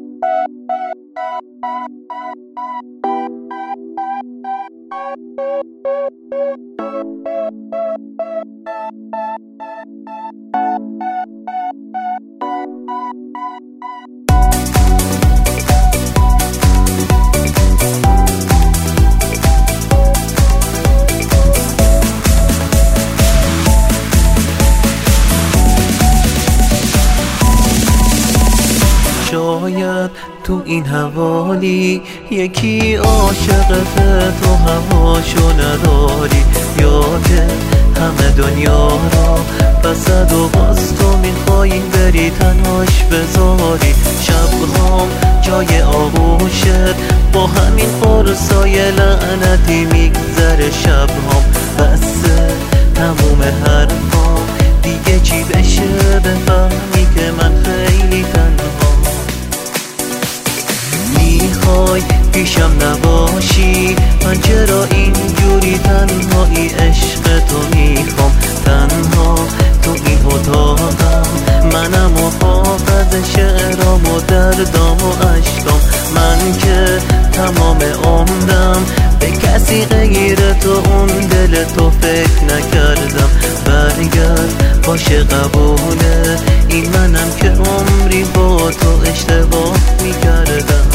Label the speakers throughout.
Speaker 1: شاید تو این حوالی یکی عاشقت تو هواشو نداری، یاد همه دنیا را بسد و باز تو میخوایی بری تنهاش بذاری. شبهام جای آغوشت با همین قرصای لعنتی میگذره، شبهام بسه تموم حرفام دیگه چی بشه بفهمی که من خیلی تنها. میخوای پیشم نباشی، من چرا اینجوری تنهایی عشق تو میخوام. تنها تو این اتاقم منم و حافظ شعرام و دردام و عشقام. من که تمام عمرم به کسی غیر تو اون دل تو فکر نکردم. برگرد باشه قبوله، این منم که عمری با تو اشتباه میکردم.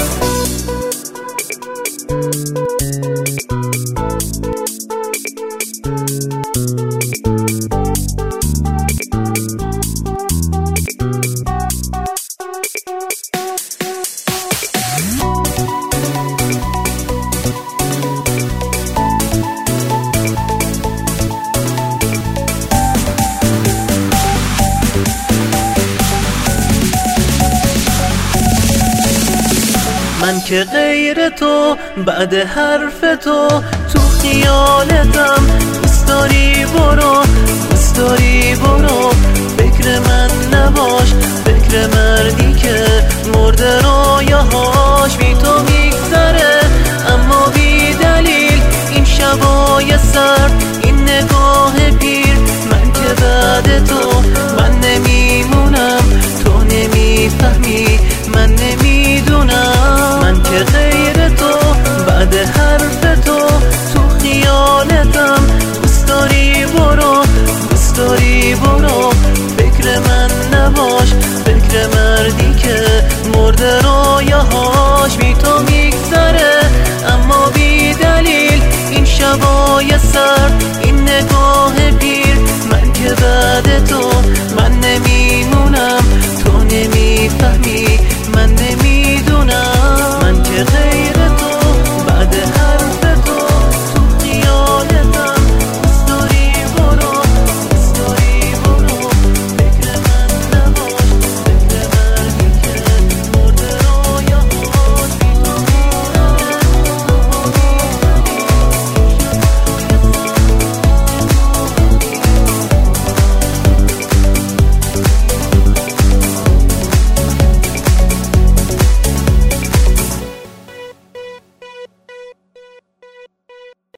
Speaker 1: من که غیر تو بعد حرف تو خیالتم، دوست داری برو دوست داری برو، فکر من نباش فکر مردی که مرده رویاهاش بی تو میگذره. اما بی دلیل این شبای سرد این نگاه پیر، من که بعد تو من نمیمونم، تو نمیفهمی من نمیدونم. من که غیر تو بعد حرف تو خیالتم، دوست داری برو دوست داری برو، فکر من نباش فکر مردی که مرده رویاها